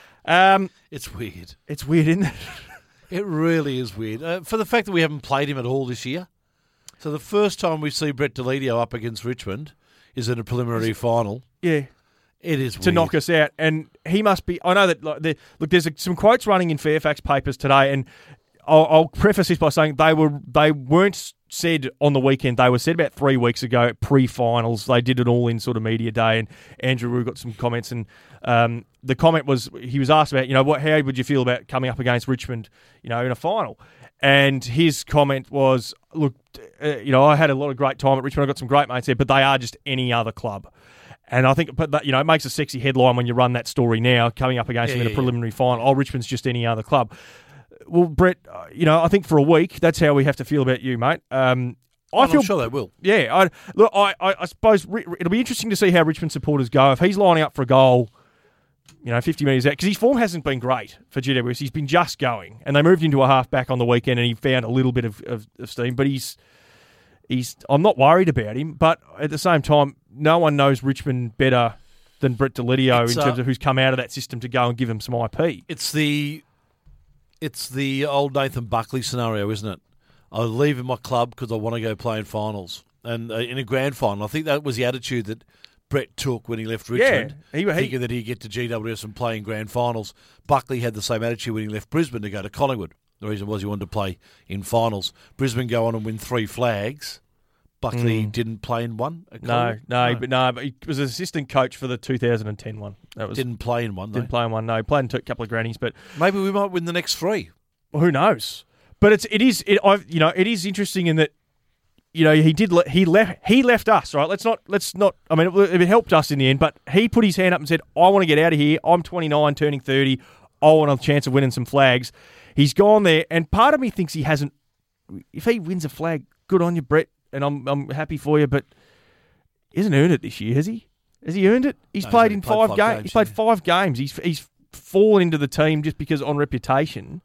Um, It's weird. it's weird, isn't it? It really is weird. Uh, for the fact that we haven't played him at all this year. So the first time we see Brett Delidio up against Richmond is in a preliminary final. Yeah. It is To weird. knock us out. And he must be... I know that... Like, the, look, there's a, some quotes running in Fairfax papers today, and I'll, I'll preface this by saying they were they weren't said on the weekend. They were said about three weeks ago, pre-finals. They did it all in sort of media day, and Andrew Rue got some comments, and um, the comment was, he was asked about, you know, what, how would you feel about coming up against Richmond, you know, in a final? And his comment was, look, uh, you know, I had a lot of great time at Richmond. I got some great mates there, but they are just any other club. And I think, but that, you know, it makes a sexy headline when you run that story now, coming up against Yeah, them in yeah, a preliminary final. Oh, Richmond's just any other club. Well, Brett, uh, you know, I think for a week, that's how we have to feel about you, mate. Um, I I'm feel sure they will. Yeah, I, look, I, I, I suppose re- it'll be interesting to see how Richmond supporters go. If he's lining up for a goal, you know, fifty metres out, because his form hasn't been great for G W S. He's been just going, and they moved into a half-back on the weekend, and he found a little bit of, of, of steam, but he's, he's. I'm not worried about him, but at the same time, no one knows Richmond better than Brett Delidio It's, in terms uh, of who's come out of that system to go and give him some I P. It's the it's the old Nathan Buckley scenario, isn't it? I leave in my club because I want to go play in finals. And uh, in a grand final, I think that was the attitude that Brett took when he left Richmond, he- he- thinking that he'd get to G W S and play in grand finals. Buckley had the same attitude when he left Brisbane to go to Collingwood. The reason was he wanted to play in finals. Brisbane go on and win three flags. Buckley Mm. didn't play in one at No, Collingwood? no, but no, but he was an assistant coach for the two thousand ten one. That was Didn't play in one, though. didn't play in one. No, he played in a couple of grannies, but Maybe we might win the next three. well, who knows? But it's it is it I've you know it is interesting in that, you know, he did le- he left he left us, right. Let's not let's not. I mean, it, it helped us in the end, but he put his hand up and said, "I want to get out of here. I'm twenty-nine, turning thirty. I want a chance of winning some flags." He's gone there, and part of me thinks he hasn't. If he wins a flag, good on you, Brett, and I'm I'm happy for you. But he hasn't earned it this year, has he? Has he earned it? He's No, he's played only in played five, five games. games, He's played yeah. five games. He's he's fallen into the team just because on reputation.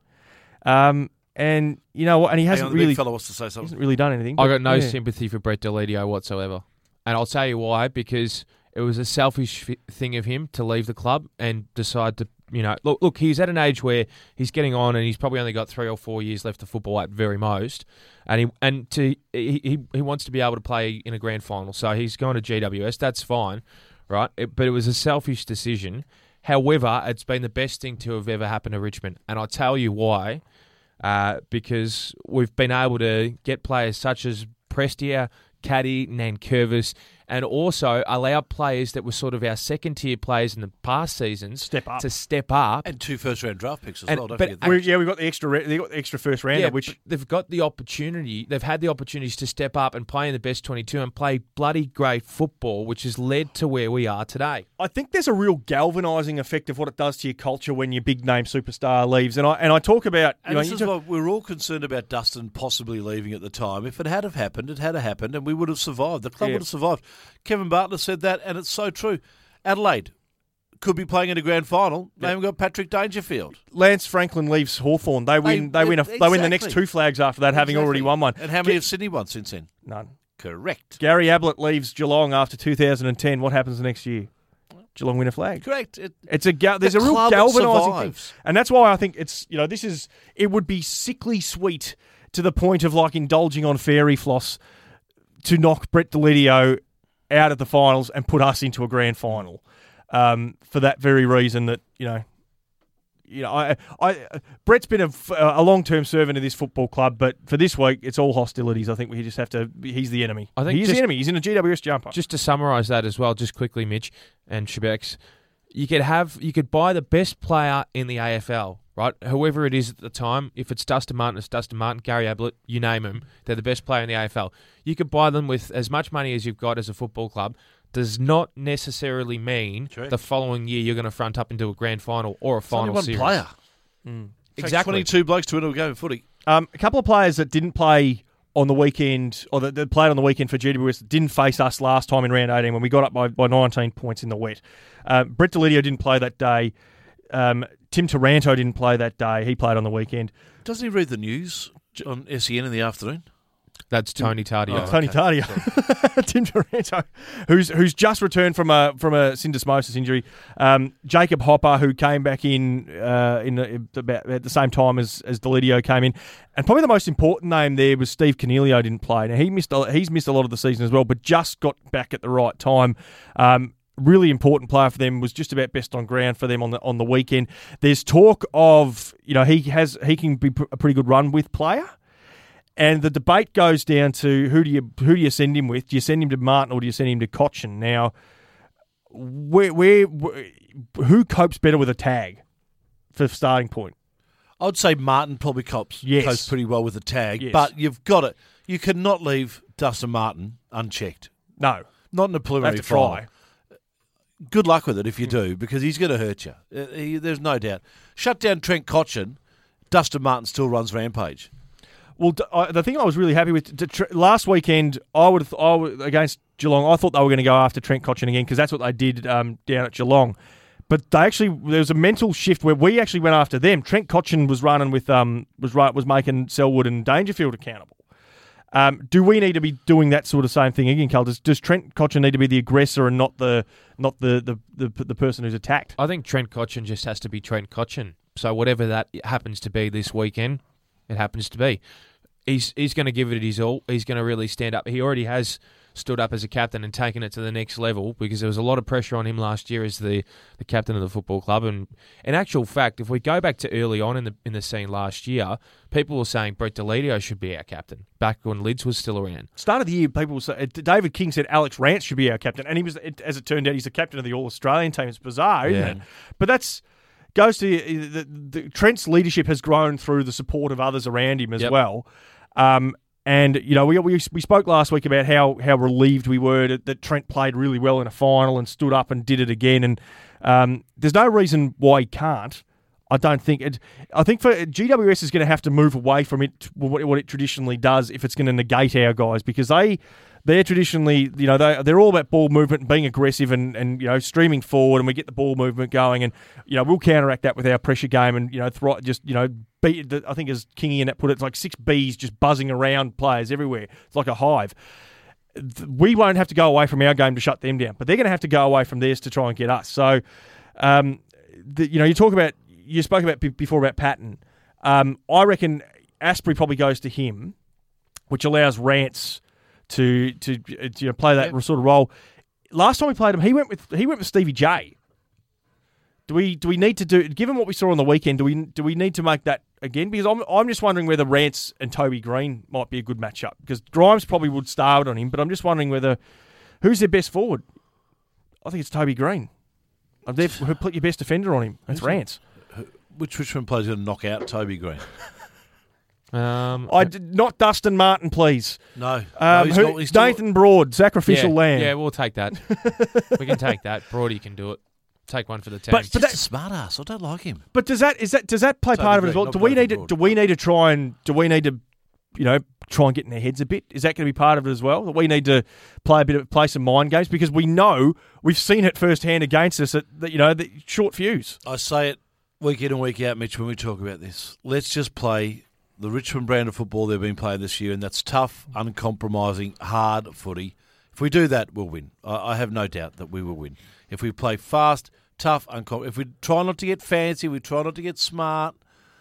Um, and you know what? And he Hang hasn't on, the really big fella wants to say something. hasn't really done anything. I but, got no yeah. sympathy for Brett Delidio whatsoever. And I'll tell you why, because it was a selfish f- thing of him to leave the club and decide to You know, look, look, he's at an age where he's getting on, and he's probably only got three or four years left of football at very most, and he and to he he, he wants to be able to play in a grand final, so he's going to G W S. That's fine, right? It, but it was a selfish decision. However, it's been the best thing to have ever happened to Richmond, and I'll tell you why. Uh, because we've been able to get players such as Prestia, Caddy, Nankervis, and also allow players that were sort of our second-tier players in the past seasons Step up. to step up. And two first-round draft picks as And- well, don't but forget that. We, yeah, we've got the extra. Re- they got the extra first rounder, Yeah, which but they've got the opportunity. They've had the opportunities to step up and play in the best twenty-two and play bloody great football, which has led to where we are today. I think there's a real galvanising effect of what it does to your culture when your big name superstar leaves. And I and I talk about you And know this you is talk- why we're all concerned about Dustin possibly leaving at the time. If it had have happened, it had have happened, and we would have survived. The club Yeah. would have survived. Kevin Bartlett said that, and it's so true. Adelaide could be playing in a grand final. They haven't got Patrick Dangerfield. Lance Franklin leaves Hawthorn. They win. They, They- win. A, They win the next exactly. two flags after that, having Exactly. already won one. And how many Ge- have Sydney won since then? None. Correct. Gary Ablett leaves Geelong after two thousand ten. What happens the next year? Geelong win a flag. Correct. It, It's a ga- there's The a real club galvanising thing, survives. and that's why I think it's you know this is it would be sickly sweet to the point of like indulging on fairy floss to knock Brett Delidio out of the finals and put us into a grand final um, for that very reason that you know. You know, I, I, Brett's been a, a long-term servant of this football club, but for this week, it's all hostilities. I think we just have to. He's the enemy. I think he's just- the enemy. He's in a G W S jumper. Just to summarise that as well, just quickly, Mitch and Shebex, you could have you could buy the best player in the A F L, right? Whoever it is at the time. If it's Dustin Martin, it's Dustin Martin, Gary Ablett, you name them. They're the best player in the A F L. You could buy them with as much money as you've got as a football club. Does not necessarily mean Correct. the following year you're going to front up into a grand final or a it's only final one series. player. Exactly. Takes twenty-two blokes to win a game of footy. Um, a couple of players that didn't play on the weekend, or that, that played on the weekend for G W S, didn't face us last time in round eighteen when we got up by, by nineteen points in the wet. Um, Brett Delidio didn't play that day. Um, Tim Taranto didn't play that day. He played on the weekend. Doesn't he read the news on S E N in the afternoon? That's Tony Tardio. Oh, Tony okay. Tardio, Tim Taranto, who's who's just returned from a from a syndesmosis injury. Um, Jacob Hopper, who came back in uh, in the, about at the same time as as Delidio came in, and probably the most important name there was Steve Canelio didn't play. Now he missed a, he's missed a lot of the season as well, but just got back at the right time. Um, really important player for them, was just about best on ground for them on the on the weekend. There's talk of you know he has he can be a pretty good run with player. And the debate goes down to who do you who do you send him with? Do you send him to Martin or do you send him to Cochin? Now, where, where, where who copes better with a tag for starting point? I would say Martin probably copes, Yes. copes pretty well with the tag, Yes. but you've got it. You cannot leave Dustin Martin unchecked. No, Not in a they preliminary have to final. try. Good luck with it if you do, because he's going to hurt you. Uh, he, there's no doubt. Shut down Trent Cotchin, Dustin Martin still runs rampage. Well, d- I, the thing I was really happy with to, tr- last weekend, I would, I would against Geelong. I thought they were going to go after Trent Cotchin again because that's what they did um, down at Geelong. But they actually there was a mental shift where we actually went after them. Trent Cotchin was running with um was right was making Selwood and Dangerfield accountable. Um, do we need to be doing that sort of same thing again, Carl? Does, does Trent Cotchin need to be the aggressor and not the not the the, the, the person who's attacked? I think Trent Cotchin just has to be Trent Cotchin. So whatever that happens to be this weekend, it happens to be. He's he's going to give it his all. He's going to really stand up. He already has stood up as a captain and taken it to the next level because there was a lot of pressure on him last year as the, the captain of the football club. And in actual fact, if we go back to early on in the in the scene last year, people were saying Brett Delidio should be our captain back when Lids was still around. Start of the year, people say, David King said Alex Rance should be our captain, and he was, as it turned out, he's the captain of the All Australian team. It's bizarre, isn't Yeah. it? But that's goes to the, the, Trent's leadership has grown through the support of others around him as Yep. well. Um, and you know, we, we we spoke last week about how how relieved we were that, that Trent played really well in a final and stood up and did it again. And um, there's no reason why he can't. I don't think it. I think for G W S is going to have to move away from it what, what it traditionally does if it's going to negate our guys because they they're traditionally you know they they're all about ball movement and being aggressive and, and you know streaming forward and we get the ball movement going and you know we'll counteract that with our pressure game and you know thro- just you know beat the, I think as Kingy and that put it, it's like six bees just buzzing around players everywhere. It's like a hive. We won't have to go away from our game to shut them down, but they're going to have to go away from theirs to try and get us. So. Um, the, you know, you talk about you spoke about b- before about Patton. Um, I reckon Asprey probably goes to him, which allows Rance to to you know play that Yeah. sort of role. Last time we played him, he went with he went with Stevie J. Do we do we need to do given what we saw on the weekend? Do we do we need to make that again? Because I'm I'm just wondering whether Rance and Toby Green might be a good matchup because Grimes probably would start on him, but I'm just wondering whether who's their best forward. I think it's Toby Green. They've put your best defender on him. That's Rance. Which Richmond player's going to knock out Toby Green? Um, I did, not Dustin Martin, please. No. no Um, he's who, not, he's still- Nathan Broad, sacrificial yeah, lamb. Yeah, we'll take that. We can take that. Brody can do it. Take one for the team. But- But that's a smart ass. I don't like him. But does that is that does that play Toby part of it as Green, well? not Do we Nathan need to Broad. do we need to try and do we need to you know try and get in their heads a bit? Is that going to be part of it as well? That we need to play a bit of play some mind games because we know we've seen it firsthand against us that, that you know the short fuse. I say it week in and week out, Mitch, when we talk about this. Let's just play the Richmond brand of football they've been playing this year, and that's tough, uncompromising, hard footy. If we do that, we'll win. I, I have no doubt that we will win. If we play fast, tough, uncom- if we try not to get fancy, we try not to get smart,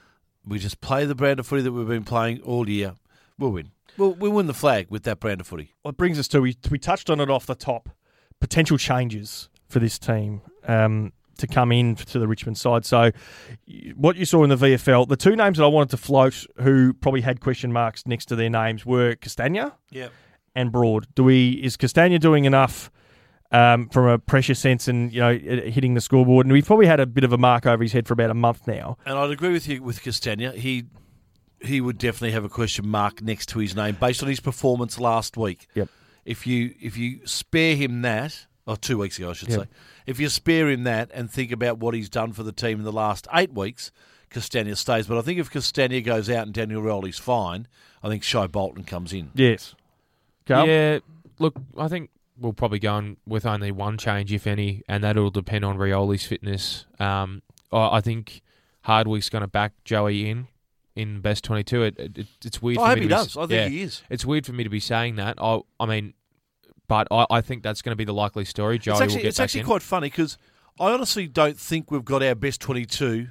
we just play the brand of footy that we've been playing all year, we'll win. We'll, we'll win the flag with that brand of footy. Well, it brings us to we we touched on it off the top. Potential changes for this team um, to come in to the Richmond side. So, y- what you saw in the V F L, the two names that I wanted to float, who probably had question marks next to their names, were Castagna Yeah. and Broad. Do we is Castagna doing enough um, from a pressure sense and you know it- hitting the scoreboard? And we've probably had a bit of a mark over his head for about a month now. And I'd agree with you with Castagna. He he would definitely have a question mark next to his name based on his performance last week. Yep. If you if you spare him that, or two weeks ago I should Yep. say, if you spare him that and think about what he's done for the team in the last eight weeks, Castagna stays. But I think if Castagna goes out and Daniel Rioli's fine, I think Shai Bolton comes in. Yes. Carl? Yeah, look, I think we'll probably go on with only one change, if any, and that'll depend on Rioli's fitness. Um, I I think Hardwick's going to back Joey in in best twenty-two. It, it, it's weird. I for hope me he to be does. s- I think yeah, he is. It's weird for me to be saying that. I, I mean, but I, I think that's going to be the likely story. Joey It's will actually, get it's back actually in. quite funny because I honestly don't think we've got our best twenty-two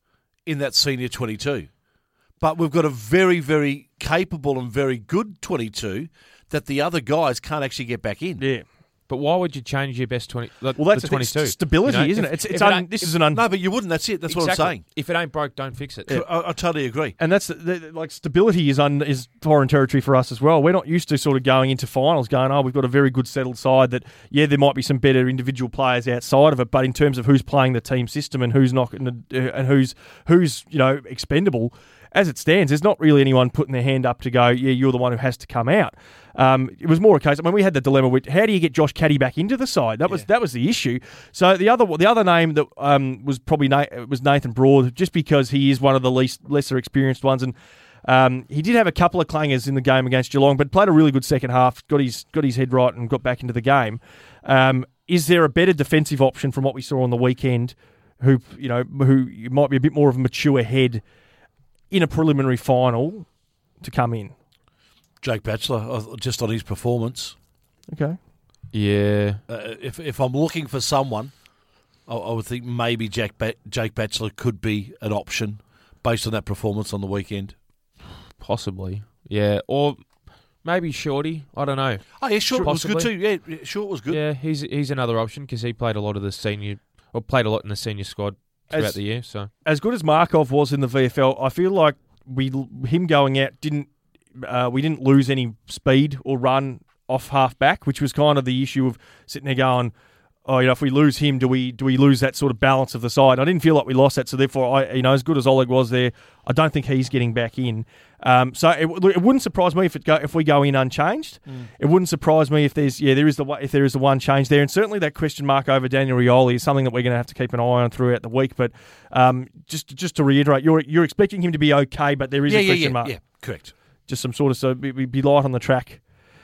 in that senior twenty-two. But we've got a very, very capable and very good twenty-two that the other guys can't actually get back in. Yeah. But why would you change your best twenty? Like, Well, that's the the thing, twenty-two. stability, You know, isn't if- it? It's, if it's it un, ain't- this if- is an un, No, but you wouldn't. That's it. That's what I'm Exactly. saying. If it ain't broke, don't fix it. I, I totally agree. and that's the, the, like stability is un, is foreign territory for us as well. We're not used to sort of going into finals, going, oh, we've got a very good settled side. That yeah, there might be some better individual players outside of it, but in terms of who's playing the team system and who's not, and who's who's you know expendable. As it stands, there's not really anyone putting their hand up to go, yeah, you're the one who has to come out. Um, it was more a case when we had the dilemma with how do you get Josh Caddy back into the side? That was Yeah. that was the issue. So the other the other name that um, was probably Na- was Nathan Broad, just because he is one of the least lesser experienced ones, and um, he did have a couple of clangers in the game against Geelong, but played a really good second half. Got his got his head right and got back into the game. Um, is there a better defensive option from what we saw on the weekend? Who you know who might be a bit more of a mature head in a preliminary final to come in. Jake Batchelor, uh, just on his performance. Okay. Yeah. Uh, if if I'm looking for someone, I, I would think maybe Jack ba- Jake Batchelor could be an option based on that performance on the weekend. Possibly. Yeah. Or maybe Shorty. I don't know. Oh yeah, Short was good Possibly. too. Yeah, yeah, Short was good. Yeah, he's he's another option because he played a lot of the senior, or played a lot in the senior squad throughout As- the year. So As good as Markov was in the V F L, I feel like we him going out didn't uh, we didn't lose any speed or run off half back, which was kind of the issue of sitting there going, oh, you know, if we lose him, do we do we lose that sort of balance of the side? I didn't feel like we lost that, so therefore, I you know, as good as Oleg was there, I don't think he's getting back in. Um, so it, it wouldn't surprise me if it go if we go in unchanged. Mm. It wouldn't surprise me if there's yeah there is the if there is the one change there, and certainly that question mark over Daniel Rioli is something that we're going to have to keep an eye on throughout the week. But um, just just to reiterate, you're you're expecting him to be okay, but there is yeah, a yeah, question yeah, mark. yeah, correct. Just some sort of so be, be light on the track.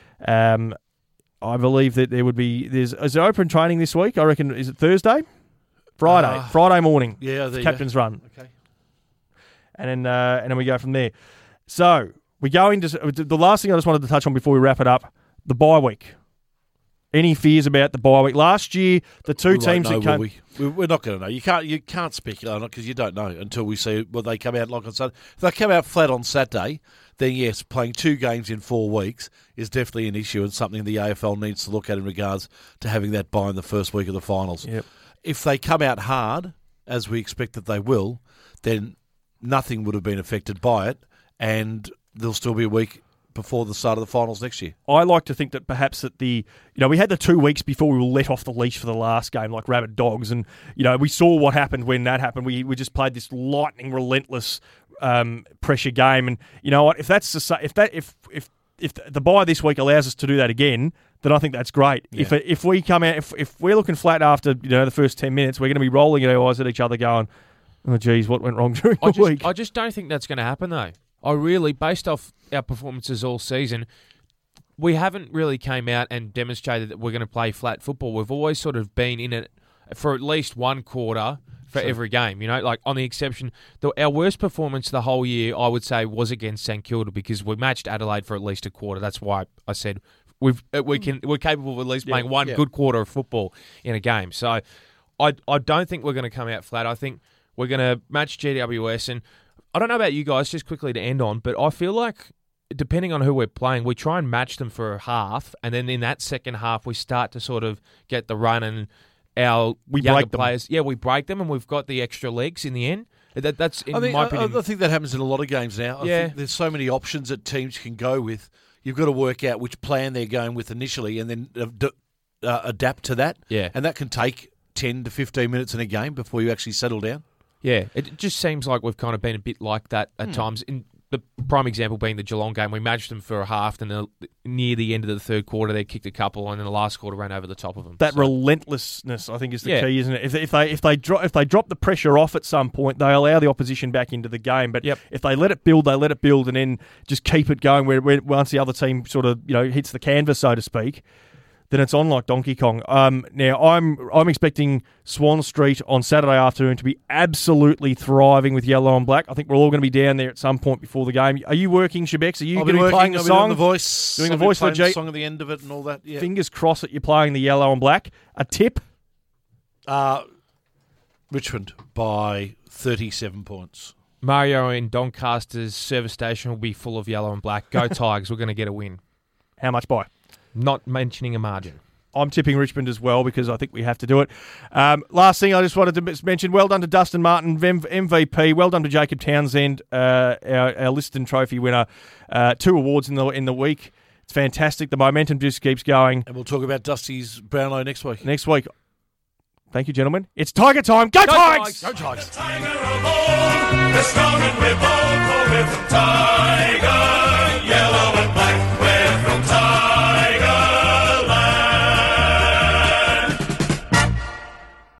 Um, I believe that there would be there's is there open training this week? I reckon is it Thursday, Friday, Uh, Friday morning. Yeah, there you Captain's run, go. Okay. and then uh, and then we go from there. So we go into the last thing I just wanted to touch on before we wrap it up: the bye week. Any fears about the bye week? Last year, the two We won't teams know, that will came... we? We're not going to know. You can't. You can't speculate on it because you don't know until we see what they come out like on Saturday. If they come out flat on Saturday, then yes, playing two games in four weeks is definitely an issue and something the A F L needs to look at in regards to having that bye in the first week of the finals. Yep. If they come out hard, as we expect that they will, then nothing would have been affected by it, and there'll still be a week before the start of the finals next year. I like to think that perhaps that the, you know, we had the two weeks before we were let off the leash for the last game, like rabid dogs, and, you know, we saw what happened when that happened. We we just played this lightning, relentless um, pressure game, and you know what? If that's the, if that if if if the bye this week allows us to do that again, then I think that's great. Yeah. If if we come out, if if we're looking flat after, you know, the first ten minutes, we're going to be rolling our eyes at each other, going, "Oh, geez, what went wrong during I the just, week?" I just don't think that's going to happen, though. I really, based off our performances all season, we haven't really came out and demonstrated that we're going to play flat football. We've always sort of been in it for at least one quarter for Sure. every game, you know, like on the exception. The, our worst performance the whole year, I would say, was against St Kilda because we matched Adelaide for at least a quarter. That's why I said we've uh, we can we're capable of at least playing Yeah, one yeah. good quarter of football in a game. So I I don't think we're going to come out flat. I think we're going to match G W S, and I don't know about you guys, just quickly to end on, but I feel like depending on who we're playing, we try and match them for a half, and then in that second half, we start to sort of get the run, and our We younger break them. players, yeah, we break them, and we've got the extra legs in the end. That, that's in I think, my I, opinion. I think that happens in a lot of games now. I Yeah. think there's so many options that teams can go with. You've got to work out which plan they're going with initially, and then uh, d- uh, adapt to that. Yeah. and that can take ten to fifteen minutes in a game before you actually settle down. Yeah, it just seems like we've kind of been a bit like that at Hmm. times. In the prime example being the Geelong game, we matched them for a half, and then near the end of the third quarter, they kicked a couple, and then the last quarter ran over the top of them. That So- relentlessness, I think, is the Yeah. key, isn't it? If they, if they if they drop if they drop the pressure off at some point, they allow the opposition back into the game. But Yep. if they let it build, they let it build, and then just keep it going. Where, where once the other team sort of you know hits the canvas, so to speak, then it's on like Donkey Kong. Um, now I'm I'm expecting Swan Street on Saturday afternoon to be absolutely thriving with yellow and black. I think we're all going to be down there at some point before the game. Are you working, Shebex? Are you I'll going be to be working, playing the I'll be song? doing the voice, Doing the I'll be voice for playing G- the song at the end of it and all that. Yeah. Fingers crossed that you're playing the yellow and black. A tip? Uh, Richmond by thirty-seven points. Mario in Doncaster's service station will be full of yellow and black. Go Tigers, we're going to get a win. How much by? Not mentioning a margin. I'm tipping Richmond as well because I think we have to do it. Um, last thing I just wanted to mention, well done to Dustin Martin, M V P. Well done to Jacob Townsend, uh, our, our Liston Trophy winner. Uh, two awards in the in the week. It's fantastic. The momentum just keeps going. And we'll talk about Dusty's Brownlow next week. Next week. Thank you, gentlemen. It's Tiger time. Go, Go Tigers! Tigers! Go Tigers! Tiger of old, the strong and we're bold, for we're from Tiger